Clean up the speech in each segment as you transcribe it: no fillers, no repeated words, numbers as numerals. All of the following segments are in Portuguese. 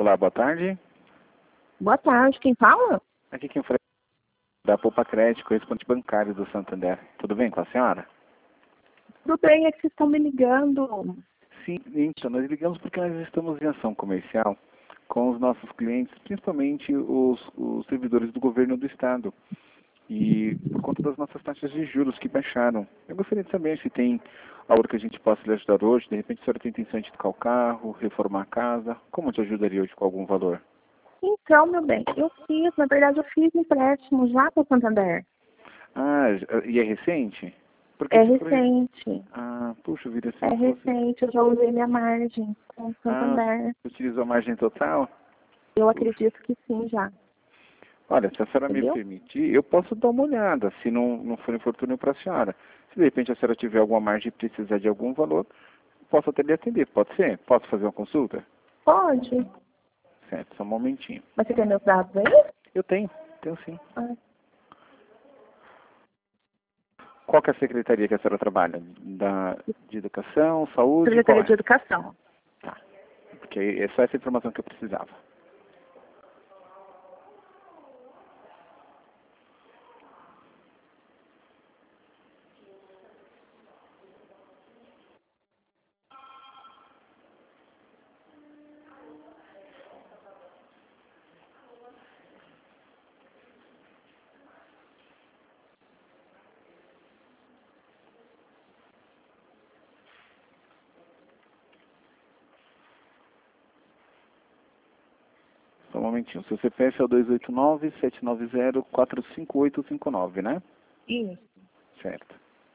Olá, boa tarde. Boa tarde, quem fala? Aqui quem fala é da Poupa Crédito, correspondente bancário do Santander. Tudo bem com a senhora? Tudo bem, é que vocês estão me ligando. Sim, então, nós ligamos porque nós estamos em ação comercial com os nossos clientes, principalmente os servidores do governo do estado. E por conta das nossas taxas de juros que baixaram. Eu gostaria de saber se tem algo que a gente possa lhe ajudar hoje. De repente a senhora tem intenção de trocar o carro, reformar a casa. Como te ajudaria hoje com algum valor? Então, meu bem, na verdade eu fiz empréstimo já para o Santander. Ah, e é recente? Porque É se for... recente, Ah, puxa vida, se é não fosse... recente, eu já usei minha margem com o Ah, Santander. você utilizou a margem total? Eu Puxa. acredito que sim já, Olha, se a senhora me entendeu? permitir, eu posso dar uma olhada, se não for infortúnio para a senhora. Se de repente a senhora tiver alguma margem e precisar de algum valor, posso até lhe atender, pode ser? Posso fazer uma consulta? Pode, Certo, só um momentinho. mas você tem meus dados aí? Eu tenho sim. Ah, Qual que é a secretaria que a senhora trabalha? De Educação, Saúde, qual Secretaria de é? Educação. Tá, porque é só essa informação que eu precisava. Só um momentinho. Seu CPF é o 289-790-45859, né? Isso. Certo.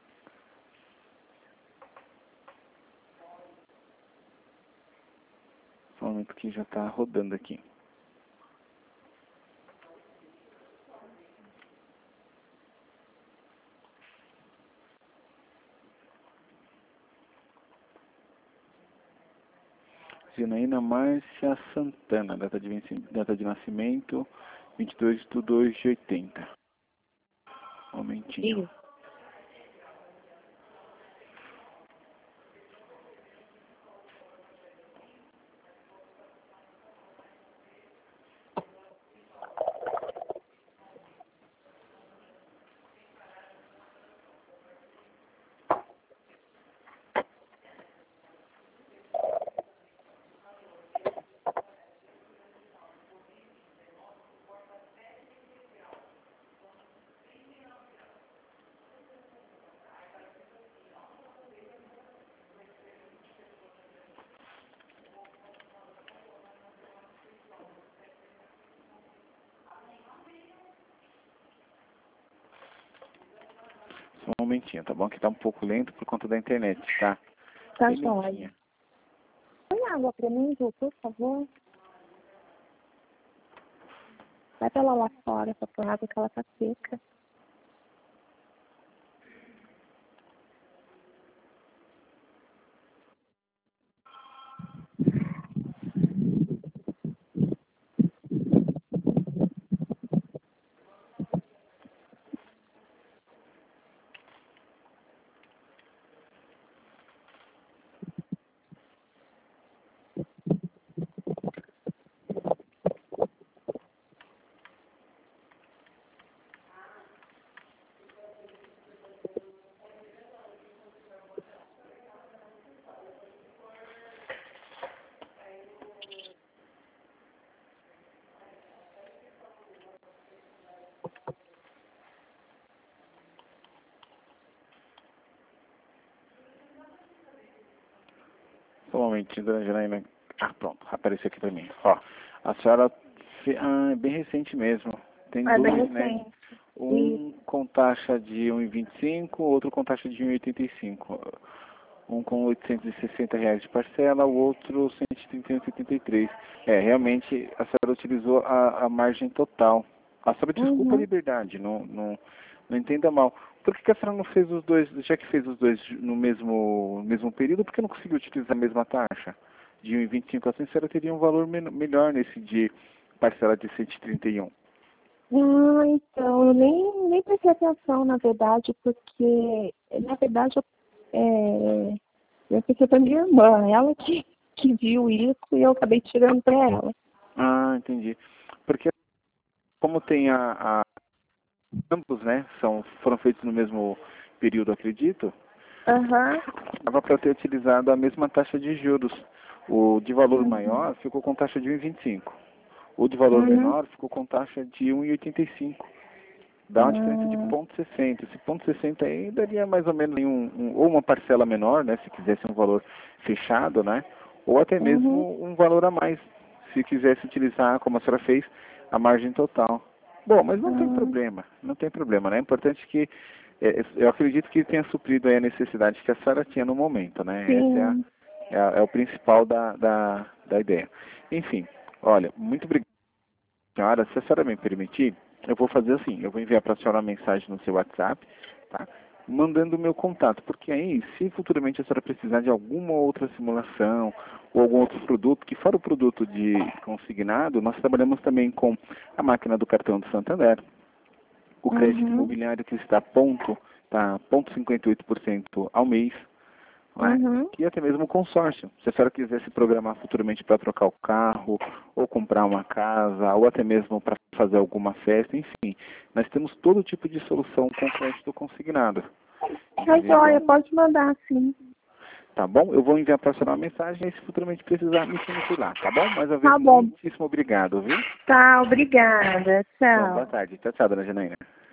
Só um momento que já está rodando aqui. Janaína Márcia Santana, data de nascimento 22/2/80. Um momentinho. Isso. Só um momentinho, tá bom? Que tá um pouco lento por conta da internet, tá? Tá Bem jóia. lentinha. Põe água pra mim, Ju, por favor. Vai pra ela lá fora pra pôr água que ela tá seca. Só um momentinho, dona Janaína. Ah, pronto, apareceu aqui pra mim. Ó, a senhora... é bem recente mesmo. Tem É bem dois, né? recente. Um com taxa de 1,25, outro com taxa de 1,85. Um com R$ 860 de parcela, o outro 131,73. Realmente a senhora utilizou a margem total. A senhora desculpa a Uhum. liberdade, não entenda mal. Por que a senhora não fez os dois, já que fez os dois no mesmo período, por que não conseguiu utilizar a mesma taxa? De 1,25 assim, a senhora teria um valor melhor nesse de parcela de 131. Ah, então, eu nem prestei atenção, na verdade, porque, na verdade, eu pensei pra minha irmã, ela que viu isso e eu acabei tirando pra ela. Ah, entendi. Porque como tem ambos, né, foram feitos no mesmo período, acredito, Aham. dava para ter utilizado a mesma taxa de juros. O de valor Uhum. maior ficou com taxa de 1,25. O de valor Uhum. menor ficou com taxa de 1,85. Dá uma diferença de Hum. 0,60. Esse 0,60 aí daria mais ou menos ou uma parcela menor, né, se quisesse um valor fechado, né, ou até Uhum. mesmo um valor a mais, se quisesse utilizar, como a senhora fez, a margem total. Bom, mas não tem Hum. problema, não tem problema, né? É importante que, eu acredito que tenha suprido aí a necessidade que a senhora tinha no momento, né? Essa Sim. é o principal da ideia. Enfim, olha, muito obrigado, senhora. Se a senhora me permitir, eu vou fazer assim, eu vou enviar para a senhora uma mensagem no seu WhatsApp, tá? Mandando o meu contato, porque aí, se futuramente a senhora precisar de alguma outra simulação ou algum outro produto, que fora o produto de consignado, nós trabalhamos também com a máquina do cartão do Santander, o crédito Uhum. imobiliário que está a ponto, tá 0,58% ao mês, né? Uhum. E até mesmo o consórcio. Se a senhora quiser se programar futuramente para trocar o carro, ou comprar uma casa, ou até mesmo para fazer alguma festa, enfim, nós temos todo tipo de solução com crédito consignado. Tá Entendeu? joia, Então, pode mandar sim. tá bom? Eu vou enviar para a senhora uma mensagem e se futuramente precisar, me chame por lá, tá bom? Mais uma vez, Tá bom. muitíssimo obrigado, viu? Tá, obrigada. Então, boa Tchau. tarde. Tchau, tchau, dona Janaína.